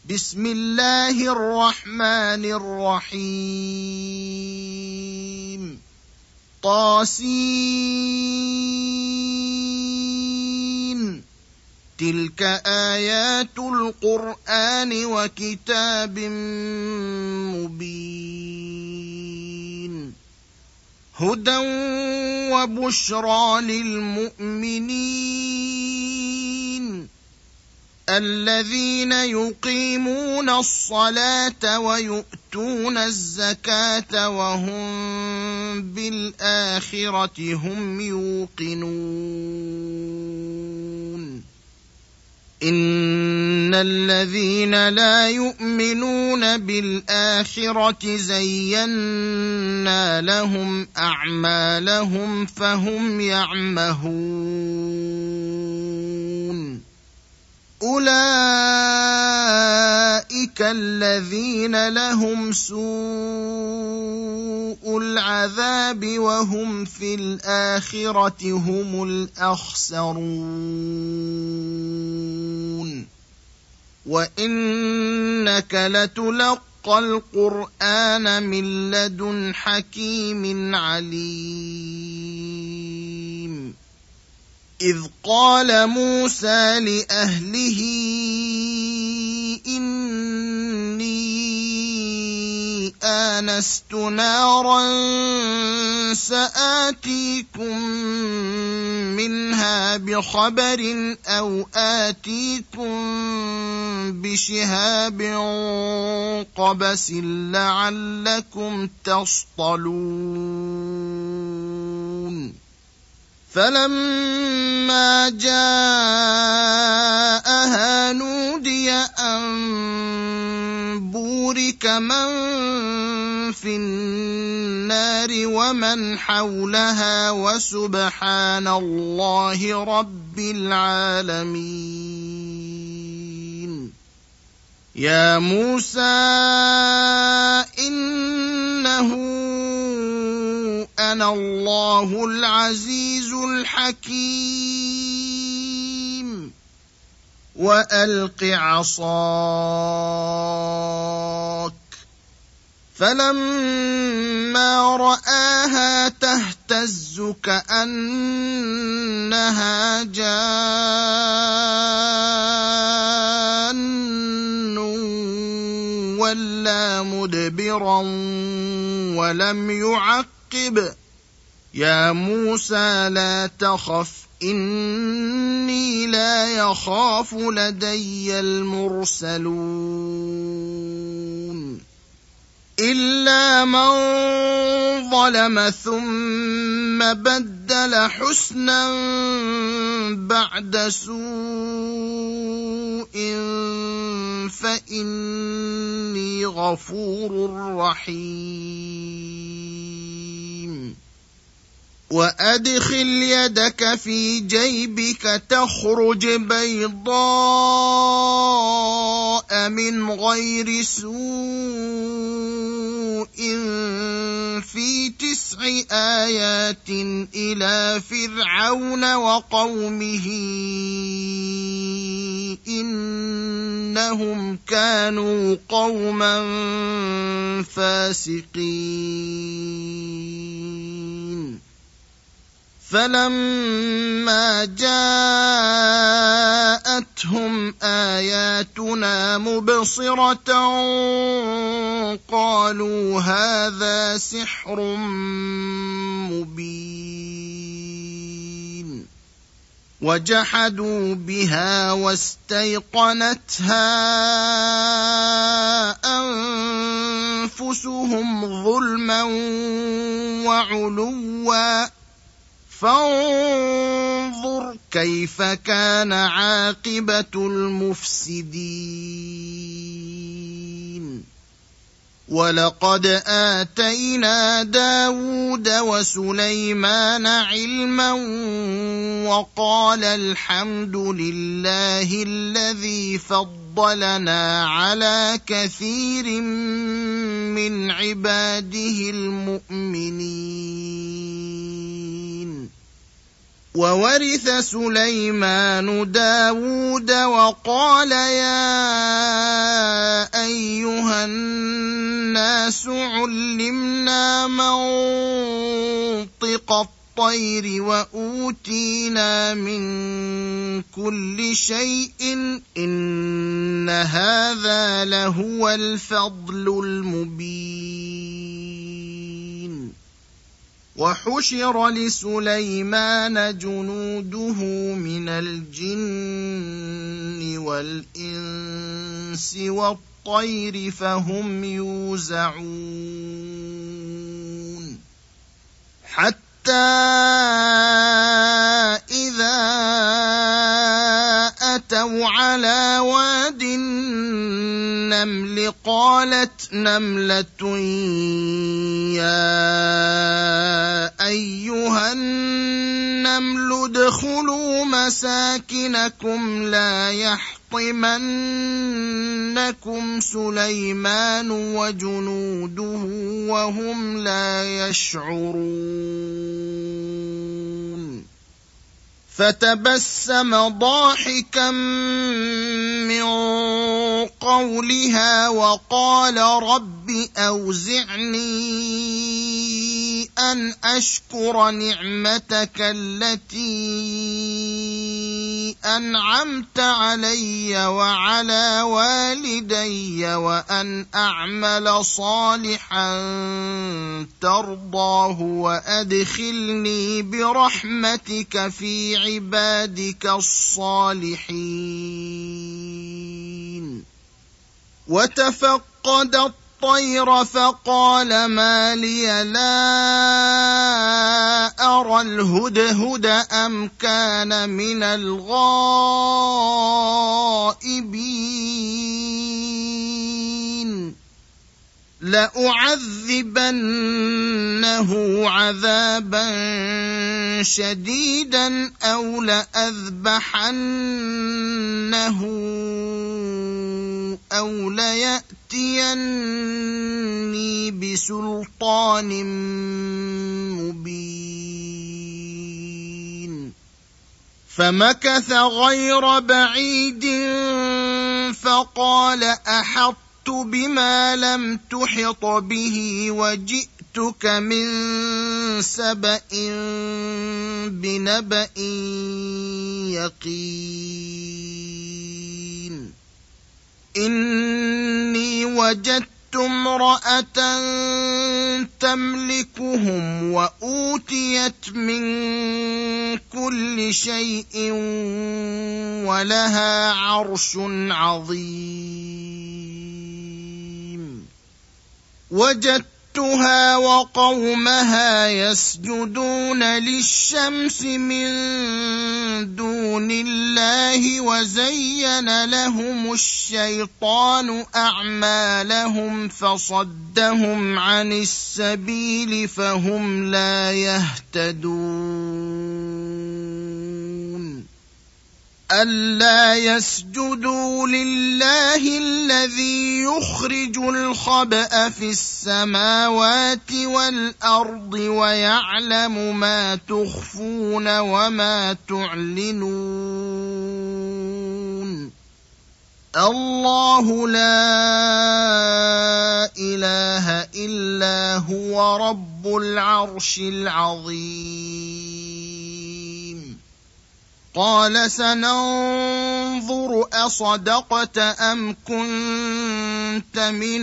بسم الله الرحمن الرحيم طاسين تلك آيات القرآن وكتاب مبين هدى وبشرى للمؤمنين الذين يقيمون الصلاة ويؤتون الزكاة وهم بالآخرة هم يوقنون إن الذين لا يؤمنون بالآخرة زينا لهم أعمالهم فهم يعمهون أولئك الذين لهم سوء العذاب وهم في الآخرة هم الأخسرون وإنك لتلقى القرآن من لدن حكيم عليم إذ قال موسى لأهله إني آنست نارا سآتيكم منها بخبر أو آتيكم بشهاب قبس لعلكم تصطلون فلما جاءها نودي أن بورك من في النار ومن حولها وسبحان الله رب العالمين يا موسى إنه أنا الله العزيز الحكيم وألق عصاك فلما رآها تهتز كأنها جان ولا مدبرا ولم يعقب يا موسى لا تخف إني لا يخاف لدي المرسلون إلا من ظلم ثم بدل حسنا بعد سوء فإني غفور رحيم وأدخل يدك في جيبك تخرج بيضاء من غير سوء في 9 آيات إلى فرعون وقومه إنهم كانوا قوما فاسقين فلما جاءتهم آياتنا مبصرة قالوا هذا سحر مبين وجحدوا بها واستيقنتها أنفسهم ظلما وعلوا فانظر كيف كان عاقبة المفسدين ولقد آتينا داود وسليمان علما وقال الحمد لله الذي فضلنا على كثير من عباده المؤمنين وورث سليمان داود وقال يا الناس علمنا منطق الطير وأوتينا من كل شيء إن هذا لهو الفضل المبين. وحشر لسليمان جنوده من الجن والإنس والطير فهم يوزعون حتى إذا أتوا على واد النمل قالت نملة يا أيها النمل ادخلوا مساكنكم لا يحطمنكم سليمان وجنوده وهم لا يشعرون. فتبسم ضاحكا من قولها وقال رب أوزعني أن أشكر نعمتك التي أنعمت علي وعلى والدي وأن أعمل صالحا ترضاه وأدخلني برحمتك في عبادك الصالحين. وتفقد الطير فقال ما لي لا أرى الهدهد أم كان من الغائبين لأعذبنه عذابا شديدا أو لأذبحنه أو ليأتيني بسلطان مبين. فمكث غير بعيد فقال أحطت بما لم تحط به وجئتك من سبأ بنبأ يقين. إني وجدت امرأة تملكهم وأوتيت من كل شيء ولها عرش عظيم. وجدتها وقومها يسجدون للشمس من دون الله وزين لهم الشيطان أعمالهم فصدهم عن السبيل فهم لا يهتدون. ألا يسجدوا لله الذي يخرج الخبأ في السماوات والأرض ويعلم ما تخفون وما تعلنون. الله لا إله إلا هو رب العرش العظيم. قال سننظر أصدقت أم كنت من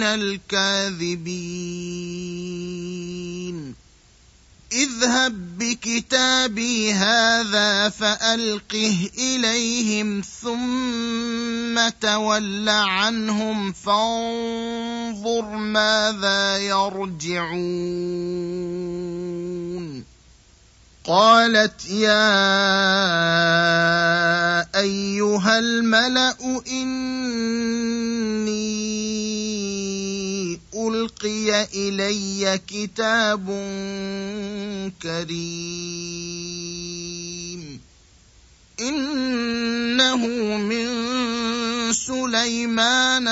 الكاذبين. اذهب بكتابي هذا فألقه إليهم ثم تول عنهم فانظر ماذا يرجعون. قالت يا أيها الملأ إني ألقي إلي كتاب كريم إنه من سليمان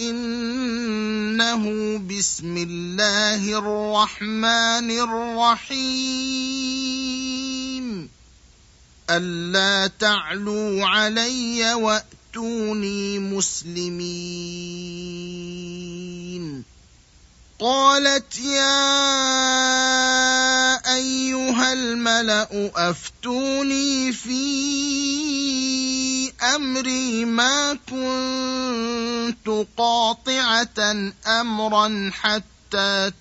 وإنه بسم الله الرحمن الرحيم ألا تعلوا علي وأتوني مسلمين. قالت يا أيها الملأ أفتوني في أمري ما كنت قاطعة أمرا حتى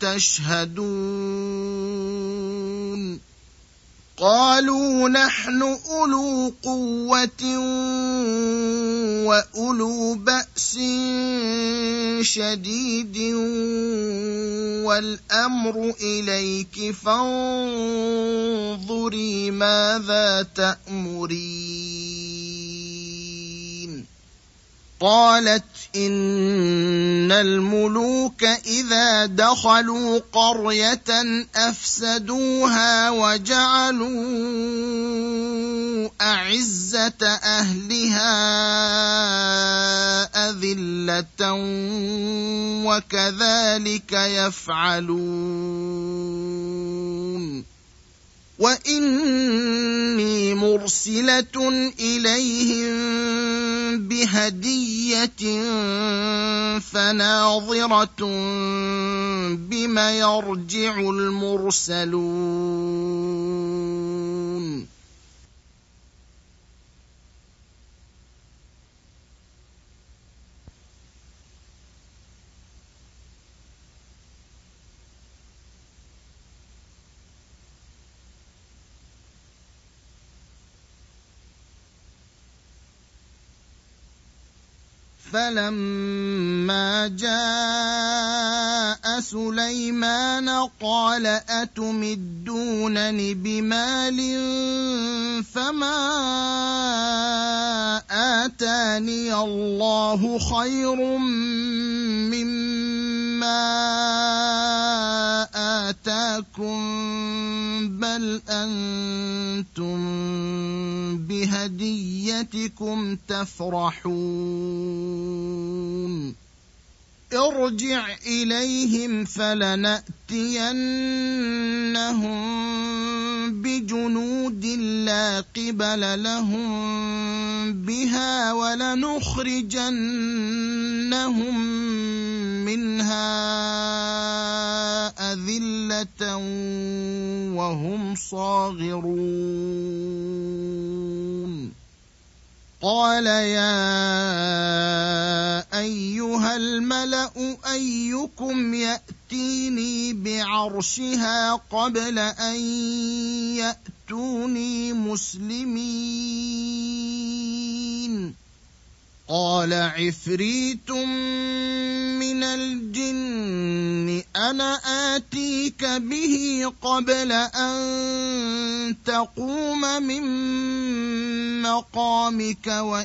تشهدون قالوا نحن أولو قوة وأولو بأس شديد والأمر إليك فانظري ماذا تأمرين قالت إن الملوك إذا دخلوا قرية أفسدوها وجعلوا أعزة أهلها أذلة وكذلك يفعلون وإني مرسلة إليهم بهدية فناظرة بما يرجع المرسلون فلما جاء سليمان قال أتمدونني بمال فما آتاني الله خير مما آتاكم بل أنتم بهديتكم تفرحون ارجع إليهم فلنأتينهم بجنود لا قبل لهم بها ولنخرجنهم منها أذلة وهم صاغرون قال يا أيها الملأ أيكم يأتيني بعرشها قبل أن يأتوني مسلمين قال عفريت من الجن أنا آتيك به قبل أن تقوم من مقامك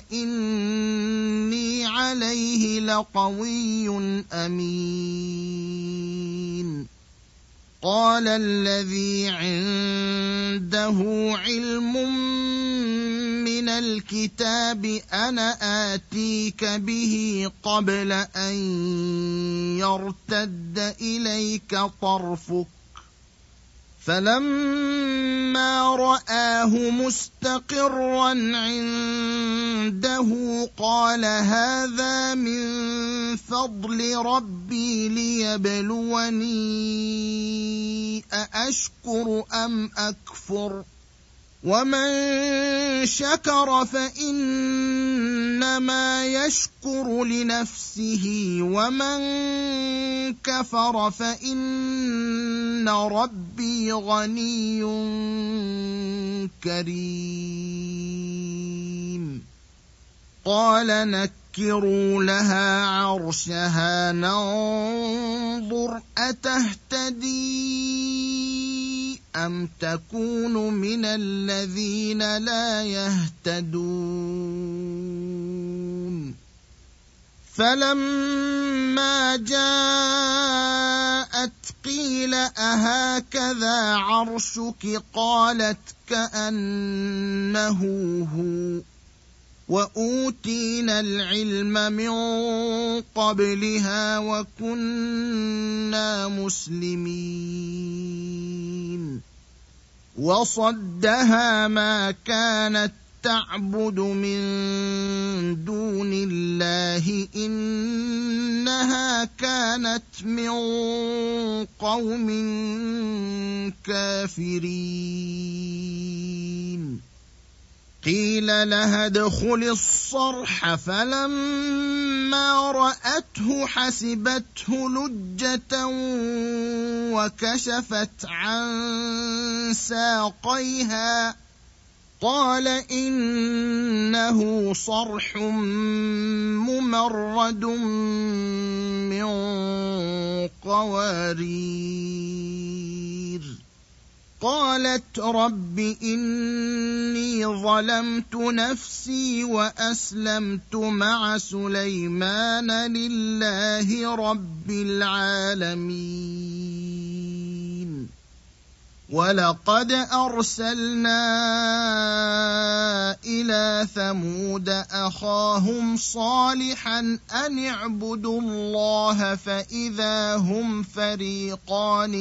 وإني عليه لقوي أمين قال الذي عنده علم من الكتاب أنا آتيك به قبل أن يرتد إليك طرفك فلما رآه مستقرا عنده قال هذا من فضل ربي ليبلوني أأشكر أم أكفر ومن شكر فإنما يشكر لنفسه ومن كفر فإن ربي غني كريم قال نكروا لها عرشها ننظر أتهتدي أم تكون من الذين لا يهتدون فلما جاءت قيل أهكذا عرشك قالت كأنه هو وأوتينا العلم من قبلها وكنا مسلمين وصدها ما كانت تعبد من دون الله إنها كانت من قوم كافرين. قيل لها ادخل الصرح، فلما رأته حسبته لجة وكشفت عن ساقيها، قال إنه صرح ممرد من قوارير. قالت رب إني ظلمت نفسي وأسلمت مع سليمان لله رب العالمين. ولقد أرسلنا إلى ثمود أخاهم صالحا أن اعبدوا الله فإذا هم فريقان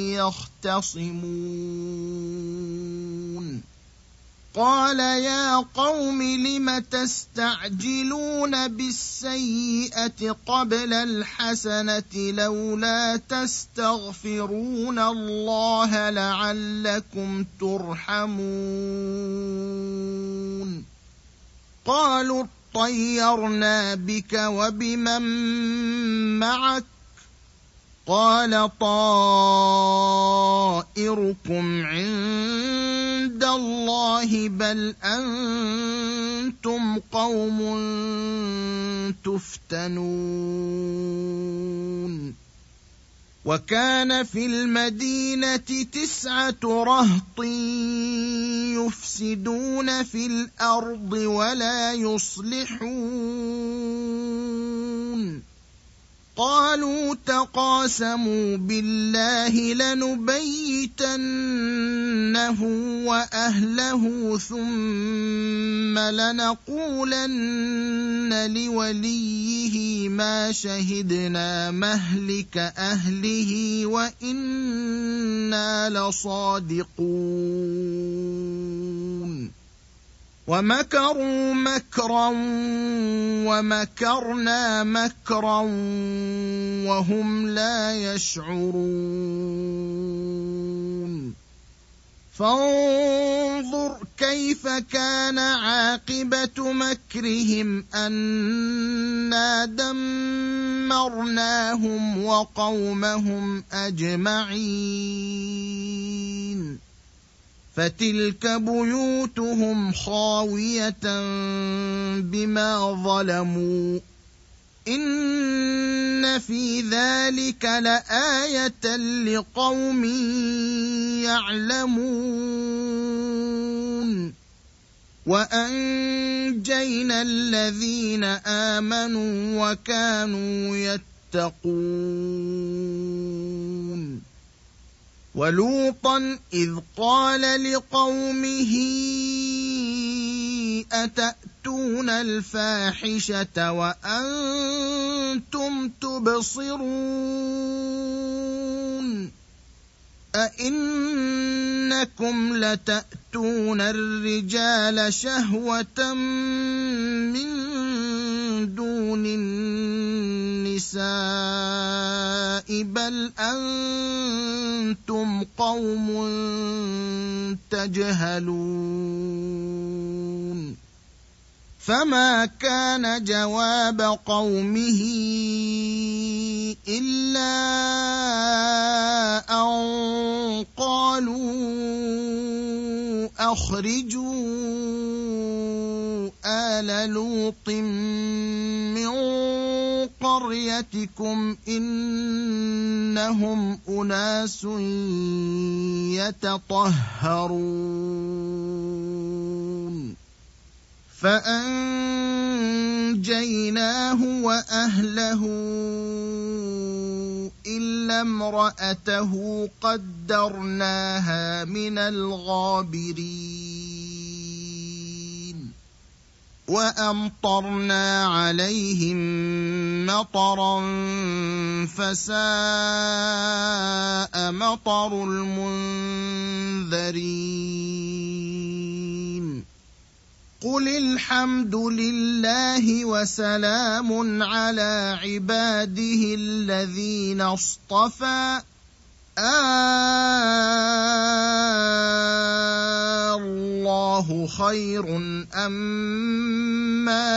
يختصمون. قال يا قوم لم تستعجلون بالسيئة قبل الحسنة لولا تستغفرون الله لعلكم ترحمون. قالوا اطيرنا بك وبمن معك، قال طائركم عند الله بل أنتم قوم تفتنون. وكان في المدينة 9 رهط يفسدون في الأرض ولا يصلحون. قالوا تقاسموا بالله لنبيتنه وأهله ثم لنقولن لوليه ما شهدنا مهلك أهله وإنا لصادقون. ومكروا مكرا ومكرنا مكرا وهم لا يشعرون. فانظر كيف كان عاقبة مكرهم أنا دمرناهم وقومهم أجمعين. فتلك بيوتهم خاوية بما ظلموا إن في ذلك لآية لقوم يعلمون. وأنجينا الذين آمنوا وكانوا يتقون. ولوطا إذ قال لقومه أتأتون الفاحشة وأنتم تبصرون أئنكم لتأتون الرجال شهوة من دون النساء بل أنتم قوم تجهلون. فما كان جواب قومه إلا أن قالوا أخرجوا آل لوط من قريتكم إنهم أناس يتطهرون. فأنجيناه وأهله إلا امرأته قدرناها من الغابرين. وأمطرنا عليهم مطرا فساء مطر المنذرين. قل الحمد لله وسلام على عباده الذين اصطفى الله خير أما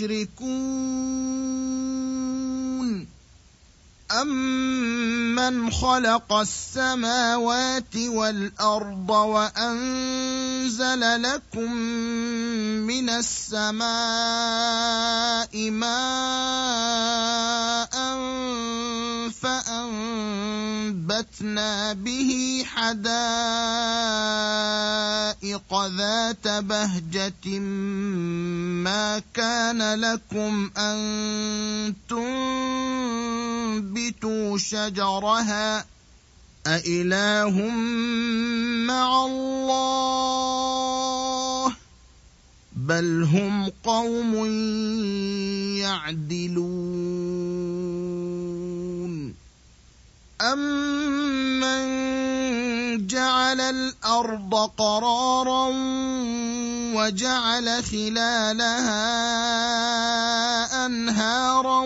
يشركون أمن خلق السماوات والأرض وأنزل لكم من السماء ماء فأنبتنا به حدائق ذات بهجة ما كان لكم أن تنبتوا شجرها أإله مع الله بل هم قوم يعدلون أمن جعل الأرض قرارا وجعل خلالها أنهارا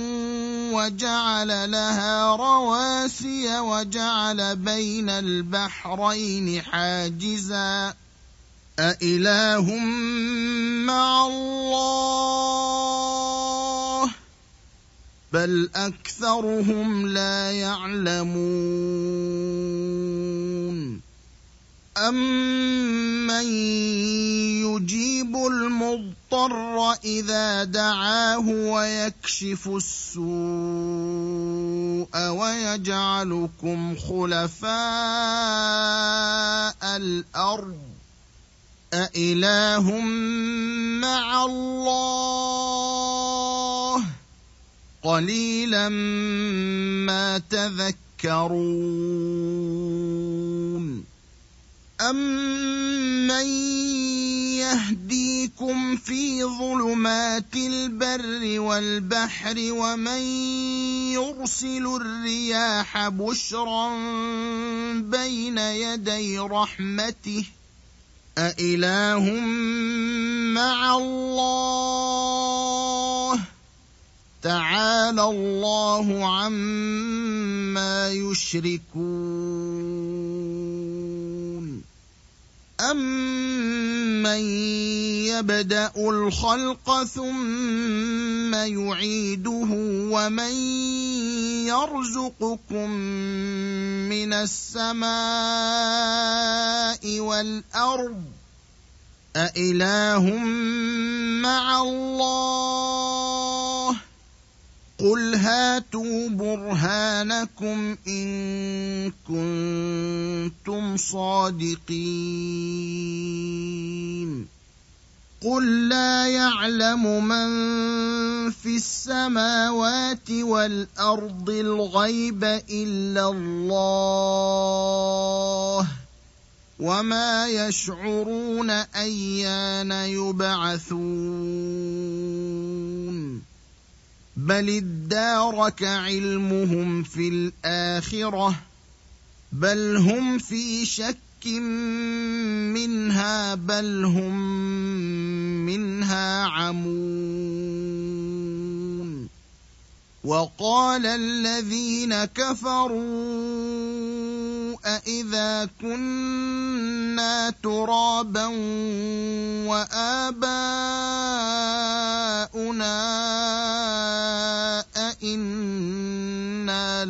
وجعل لها رواسي وجعل بين البحرين حاجزا أإله مع الله بل أكثرهم لا يعلمون أمن يجيب المضطر إذا دعاه ويكشف السوء ويجعلكم خلفاء الأرض أإله مع الله قليلا ما تذكرون أمن يهديكم في ظلمات البر والبحر ومن يرسل الرياح بشرا بين يدي رحمته أإله مع الله تعالى الله عما يشركون أمن يبدأ الخلق ثم يعيده ومن يرزقكم من السماء والأرض أإله مع الله قل هاتوا برهانكم إن كنتم صادقين قل لا يعلم من في السماوات والأرض الغيب إلا الله وما يشعرون أيان يبعثون بل ادارك علمهم في الآخرة بل هم في شك منها بل هم منها عمون وقال الذين كفروا أإذا كنا ترابا وآباؤنا أإنا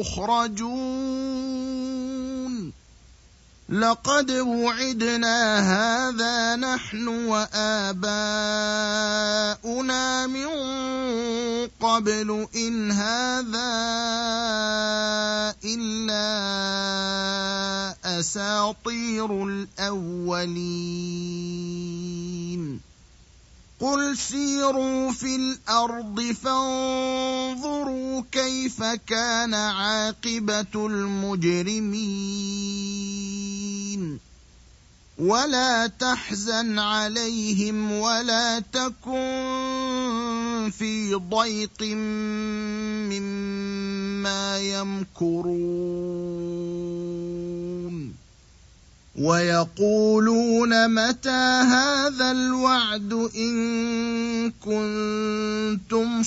لمخرجون لقد وعدنا هذا نحن وآباؤنا من قبل إن هذا إلا أساطير الأولين قل سيروا في الأرض فانظروا كيف كان عاقبة المجرمين ولا تحزن عليهم ولا تكن في ضيق مما يمكرون ويقولون متى هذا الوعد إن كنتم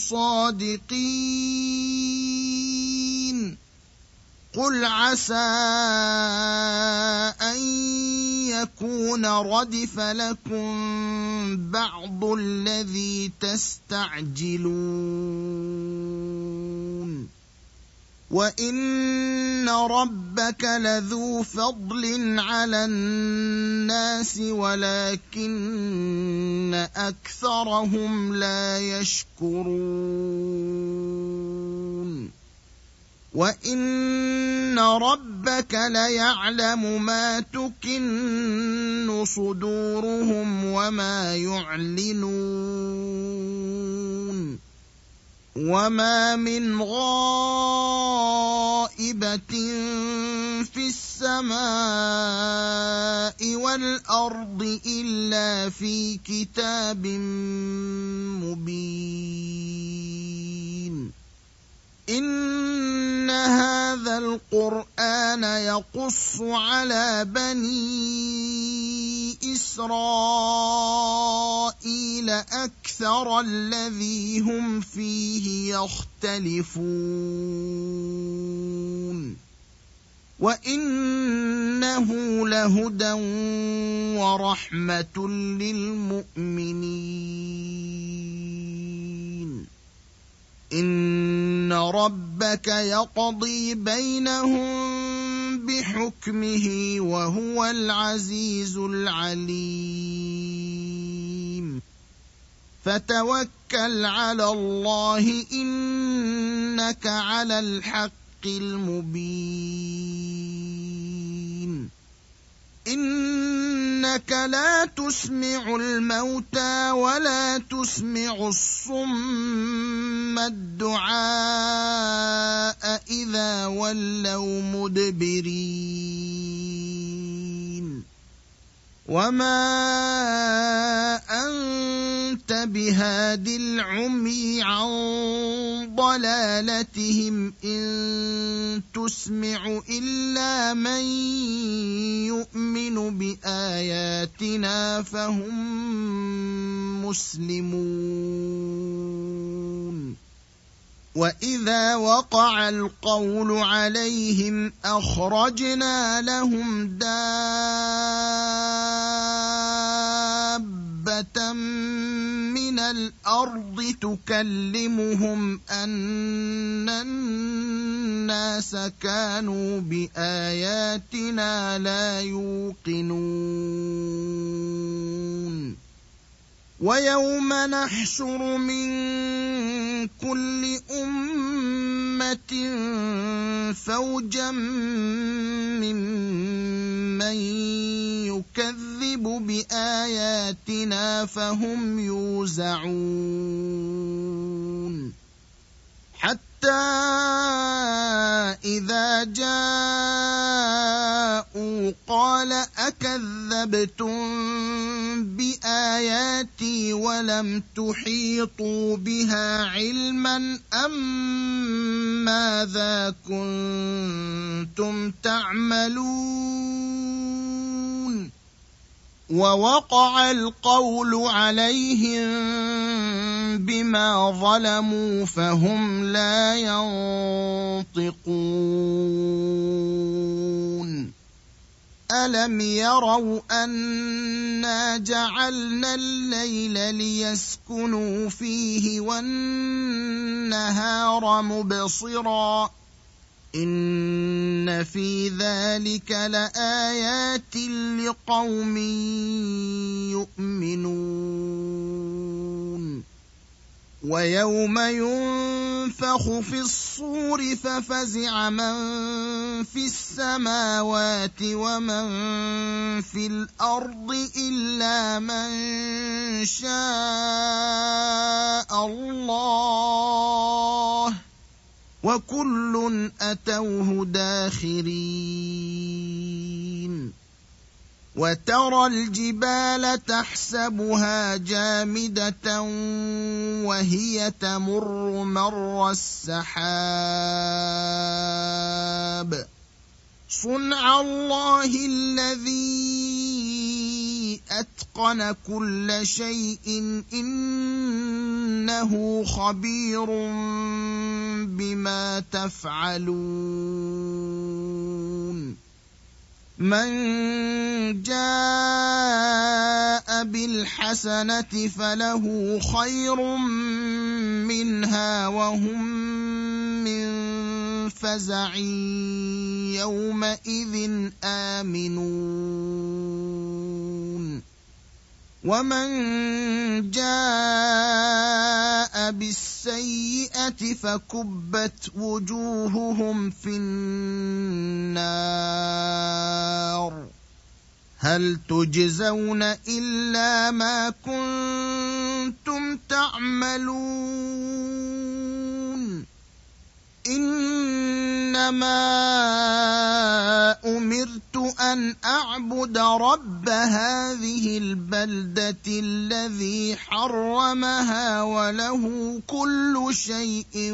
صادقين قل عسى أن يكون ردف لكم بعض الذي تستعجلون وإن ربك لذو فضل على الناس ولكن أكثرهم لا يشكرون وإن ربك ليعلم ما تكن صدورهم وما يعلنون وما من غائبة في السماء والأرض إلا في كتاب مبين إن هذا القرآن يقص على بني إسرائيل أكثر الذي هم فيه يختلفون وإنه لهدى ورحمة للمؤمنين إن ربك يقضي بينهم بحكمه وهو العزيز العليم فتوكل على الله إنك على الحق المبين إنك لا تسمع الموتى ولا تسمع الصم الدعاء إذا ولوا مدبرين وما أنت بهاد العمي عن ضلالتهم إن تسمع إلا من يؤمن بآياتنا فهم مسلمون وإذا وقع القول عليهم أخرجنا لهم دابة من الأرض تكلمهم أن الناس كانوا بآياتنا لا يوقنون ويوم نحشر من كل أمة فوجا ممن يكذب بآياتنا فهم يوزعون حتى إذا جاءوا قال أكذبتم بآياتي ولم تحيطوا بها علما أم ماذا كنتم تعملون ووقع القول عليهم بما ظلموا فهم لا ينطقون ألم يروا أنا جعلنا الليل ليسكنوا فيه والنهار مبصرا إن في ذلك لآيات لقوم يؤمنون ويوم ينفخ في الصور ففزع من في السماوات ومن في الأرض إلا من شاء الله وكل أتوه داخرين وترى الجبال تحسبها جامدة وهي تمر مر السحاب صنع الله الذي أتقن كل شيء إنه خبير بما تفعلون من جاء بالحسنة فله خير منها وهم من فزع يومئذ آمنون ومن جاء بالسيئة فكبت وجوههم في النار هل تجزون إلا ما كنتم تعملون إنما أمرت أن أعبد رب هذه البلدة الذي حرمها وله كل شيء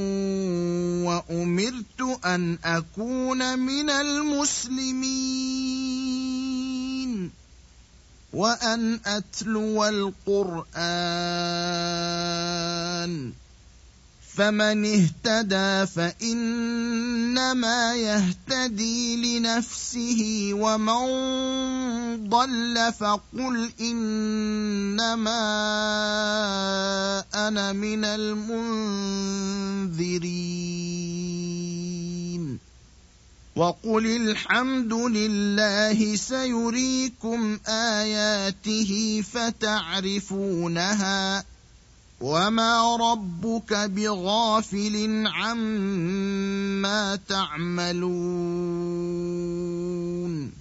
وأمرت أن أكون من المسلمين وأن أتلو القرآن فمن اهتدى فإنما يهتدي لنفسه ومن ضل فقل إنما أنا من المنذرين وقل الحمد لله سيريكم آياته فتعرفونها وما ربك بغافل عما تعملون